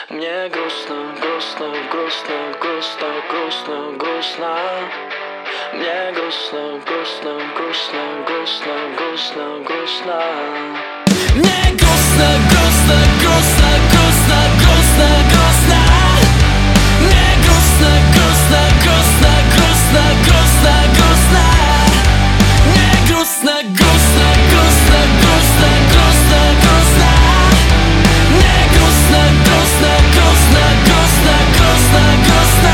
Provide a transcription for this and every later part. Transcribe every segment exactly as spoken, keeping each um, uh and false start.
Мне грустно, грустно, грустно, грустно, грустно, грустно. Мне грустно, грустно, грустно, грустно, грустно, грустно. Мне грустно, грустно, грустно, грустно, грустно, грустно. Мне грустно, грустно, грустно, грустно, грустно, грустно. Мне грустно, грустно, грустно, грустно, грустно, грустно. Мне грустно, грустно, грустно, грустно, грустно, грустно.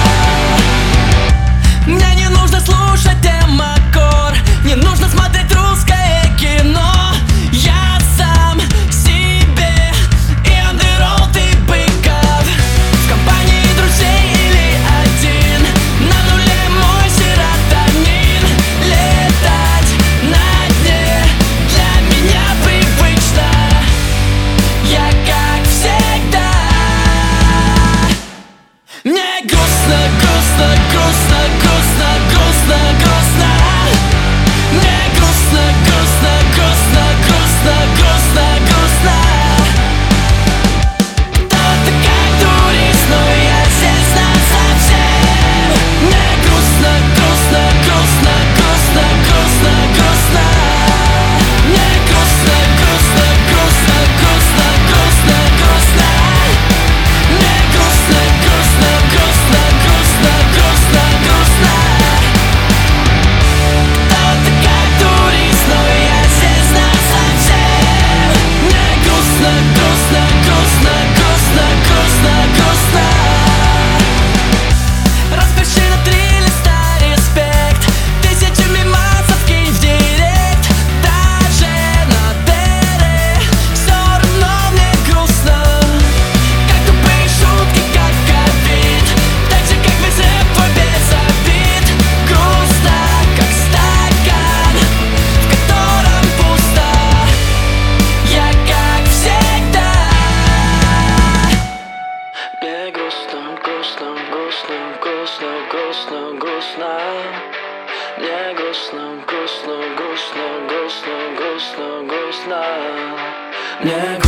Мне не нужно слушать Эмакор, не нужно смотреть русское кино. Я сам себе и андеролд, и Быков. В компании друзей или один, на нуле мой серотонин. Летать на дне для меня привычно. Я как всегда. Мне грустно, грустно, грустно, грустно, грустно, грустно. Мне грустно, грустно, грустно, грустно, грустно, грустно. Кто-то как турист, но я здесь насовсем. Мне грустно, грустно, грустно, грустно, грустно, грустно. Мне грустно, грустно, грустно, грустно, грустно, грустно. Мне грустно, грустно, грустно, грустно, грустно, грустно. Кто-то как турист, но я здесь насовсем. Мне грустно, грустно, грустно, грустно, грустно, грустно. Распиши на три листа респект, тысячи мемасов кинь в директ. Даже на Тере все равно мне грустно. Как тупые шутки, как ковид, так же как весь рэп твой без обид. Грустно, как стакан, в котором пусто. Я как всегда. Мне грустно, грустно, грустно, грустно, грустно, грустно. Мне грустно, грустно, грустно, грустно, грустно, грустно. Мне